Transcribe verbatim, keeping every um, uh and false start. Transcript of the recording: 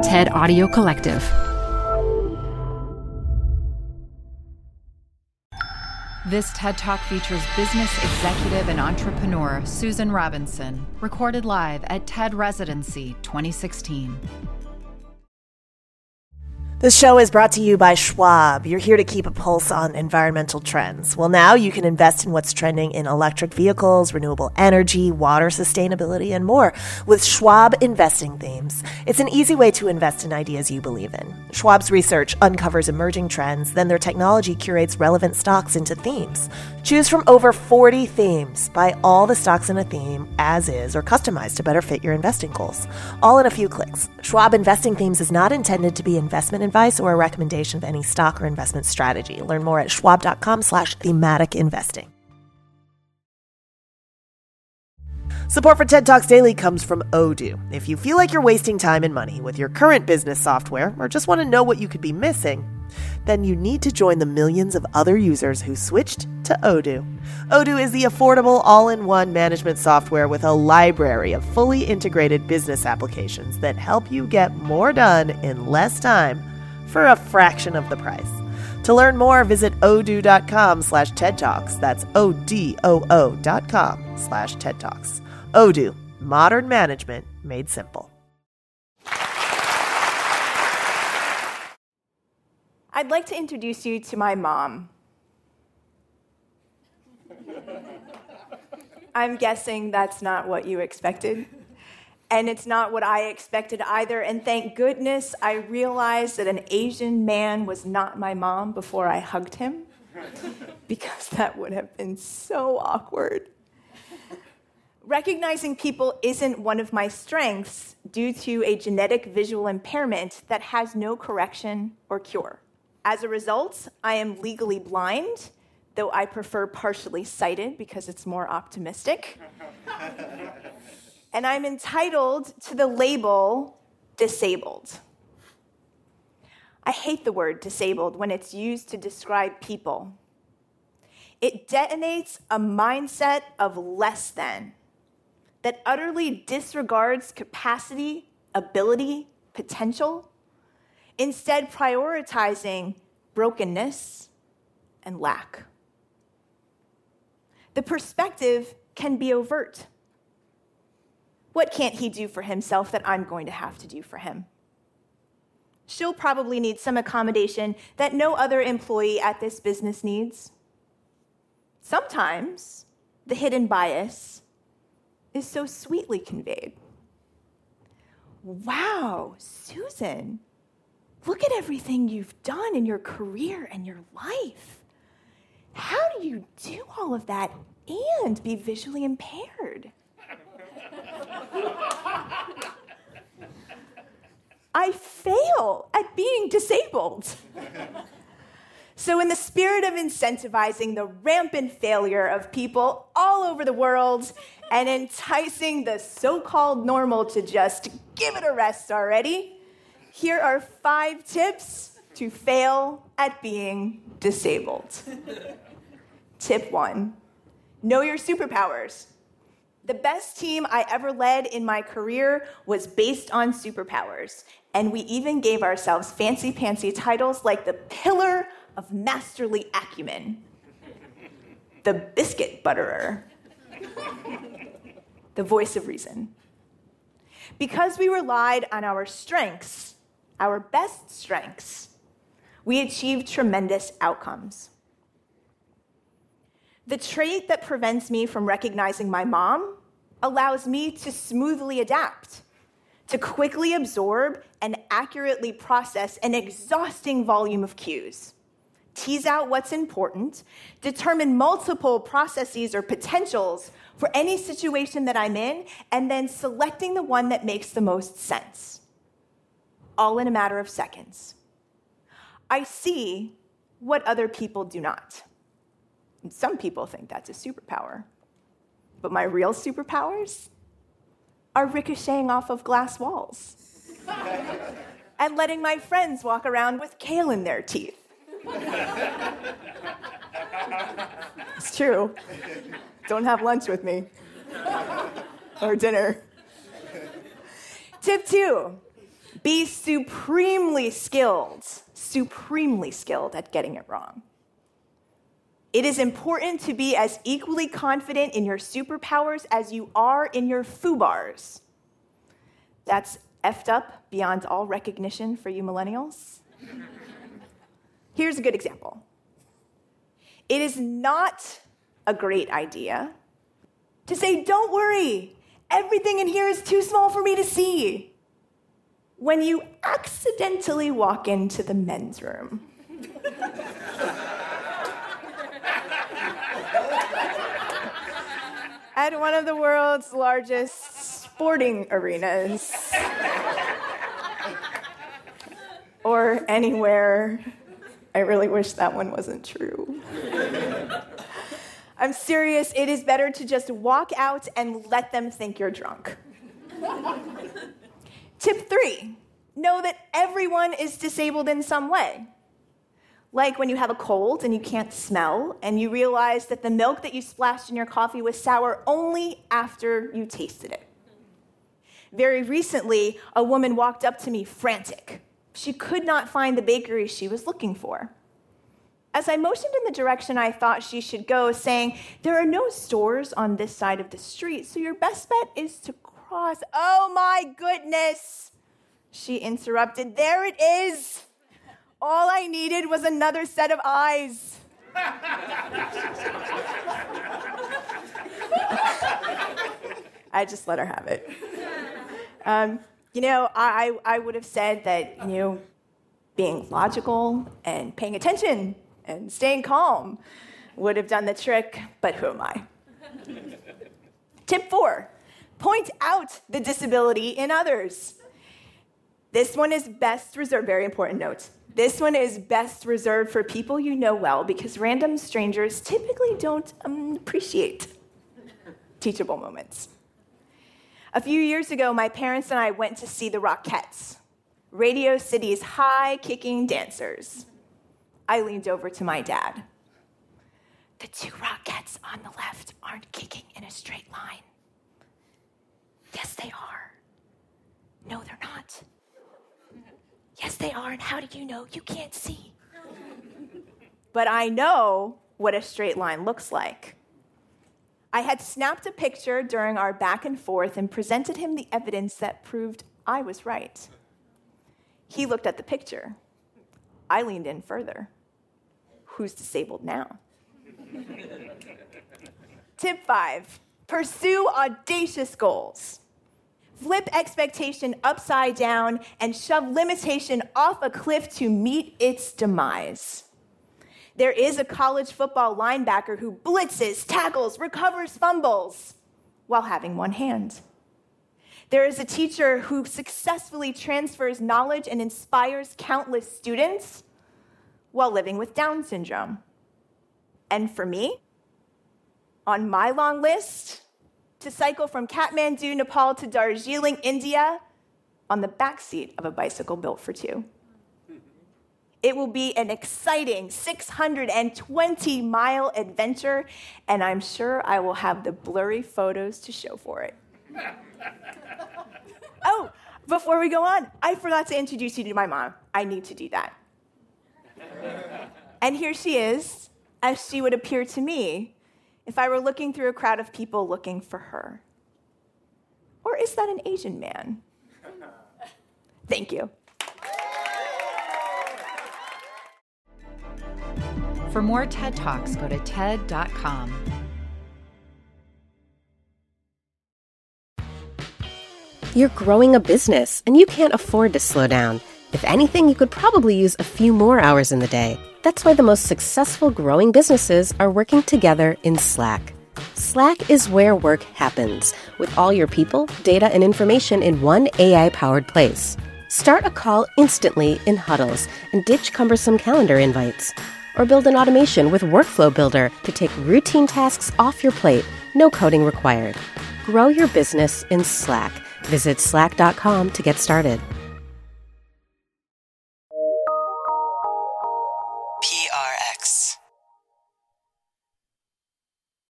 TED Audio Collective. This TED Talk features business executive and entrepreneur Susan Robinson, recorded live at TED Residency twenty sixteen. This show is brought to you by Schwab. You're here to keep a pulse on environmental trends. Well, now you can invest in what's trending in electric vehicles, renewable energy, water sustainability, and more with Schwab Investing Themes. It's an easy way to invest in ideas you believe in. Schwab's research uncovers emerging trends, then their technology curates relevant stocks into themes. Choose from over forty themes. Buy all the stocks in a theme as is or customized to better fit your investing goals. All in a few clicks. Schwab Investing Themes is not intended to be investment advice or a recommendation of any stock or investment strategy. Learn more at schwab.com slash thematic investing. Support for TED Talks Daily comes from Odoo. If you feel like you're wasting time and money with your current business software or just want to know what you could be missing, then you need to join the millions of other users who switched to Odoo. Odoo is the affordable all-in-one management software with a library of fully integrated business applications that help you get more done in less time for a fraction of the price. To learn more, visit odoo.com slash TED Talks. That's O-D-O-O dot com slash TED Talks. Odoo, modern management made simple. I'd like to introduce you to my mom. I'm guessing that's not what you expected. And it's not what I expected either. And thank goodness I realized that an Asian man was not my mom before I hugged him, because that would have been so awkward. Recognizing people isn't one of my strengths due to a genetic visual impairment that has no correction or cure. As a result, I am legally blind, though I prefer partially sighted because it's more optimistic. And I'm entitled to the label disabled. I hate the word disabled when it's used to describe people. It detonates a mindset of less than that utterly disregards capacity, ability, potential, instead prioritizing brokenness and lack. The perspective can be overt. What can't he do for himself that I'm going to have to do for him? She'll probably need some accommodation that no other employee at this business needs. Sometimes the hidden bias is so sweetly conveyed. Wow, Susan, look at everything you've done in your career and your life. How do you do all of that and be visually impaired? I fail at being disabled. So in the spirit of incentivizing the rampant failure of people all over the world and enticing the so-called normal to just give it a rest already, here are five tips to fail at being disabled. Tip one, know your superpowers. The best team I ever led in my career was based on superpowers, and we even gave ourselves fancy-pantsy titles like the Pillar of Masterly Acumen, the Biscuit Butterer, the Voice of Reason. Because we relied on our strengths, our best strengths, we achieved tremendous outcomes. The trait that prevents me from recognizing my mom allows me to smoothly adapt, to quickly absorb and accurately process an exhausting volume of cues, tease out what's important, determine multiple processes or potentials for any situation that I'm in, and then selecting the one that makes the most sense, all in a matter of seconds. I see what other people do not. And some people think that's a superpower. But my real superpowers are ricocheting off of glass walls and letting my friends walk around with kale in their teeth. It's true. Don't have lunch with me. Or dinner. Tip two, Be supremely skilled, supremely skilled at getting it wrong. It is important to be as equally confident in your superpowers as you are in your FUBARs. That's effed up beyond all recognition for you millennials. Here's a good example. It is not a great idea to say, don't worry, everything in here is too small for me to see, when you accidentally walk into the men's room. At one of the world's largest sporting arenas. Or anywhere. I really wish that one wasn't true. I'm serious, it is better to just walk out and let them think you're drunk. Tip three, know that everyone is disabled in some way. Like when you have a cold and you can't smell, and you realize that the milk that you splashed in your coffee was sour only after you tasted it. Very recently, a woman walked up to me frantic. She could not find the bakery she was looking for. As I motioned in the direction I thought she should go, saying, there are no stores on this side of the street, so your best bet is to cross. Oh my goodness, she interrupted. There it is. All I needed was another set of eyes. I just let her have it. Um, you know, I, I would have said that, you know, being logical and paying attention and staying calm would have done the trick, but who am I? Tip four, point out the disability in others. This one is best reserved, very important note. This one is best reserved for people you know well, because random strangers typically don't um, appreciate teachable moments. A few years ago, my parents and I went to see the Rockettes, Radio City's high-kicking dancers. I leaned over to my dad. The two Rockettes on the left aren't kicking in a straight line. Yes, they are. No, they're not. Yes, they are, and how do you know? You can't see. But I know what a straight line looks like. I had snapped a picture during our back and forth and presented him the evidence that proved I was right. He looked at the picture. I leaned in further. Who's disabled now? Tip five, pursue audacious goals. Flip expectation upside down and shove limitation off a cliff to meet its demise. There is a college football linebacker who blitzes, tackles, recovers fumbles while having one hand. There is a teacher who successfully transfers knowledge and inspires countless students while living with Down syndrome. And for me, on my long list, to cycle from Kathmandu, Nepal to Darjeeling, India, on the backseat of a bicycle built for two. It will be an exciting six hundred twenty mile adventure, and I'm sure I will have the blurry photos to show for it. Oh, before we go on, I forgot to introduce you to my mom. I need to do that. And here she is, as she would appear to me if I were looking through a crowd of people looking for her. Or is that an Asian man? Thank you. For more TED Talks, go to ted dot com. You're growing a business, and you can't afford to slow down. If anything, you could probably use a few more hours in the day. That's why the most successful growing businesses are working together in Slack. Slack is where work happens, with all your people, data, and information in one A I-powered place. Start a call instantly in huddles and ditch cumbersome calendar invites. Or build an automation with Workflow Builder to take routine tasks off your plate, no coding required. Grow your business in Slack. Visit slack dot com to get started.